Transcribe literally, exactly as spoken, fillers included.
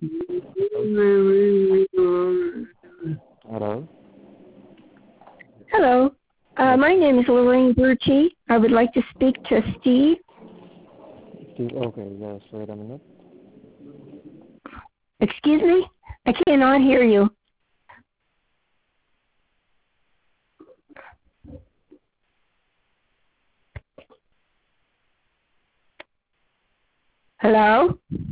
Hello? Hello? Hello. Uh, Yes. my name is Lorraine Bertie. I would like to speak to Steve. Steve, okay, yes, wait a minute. Excuse me? I cannot hear you. Hello?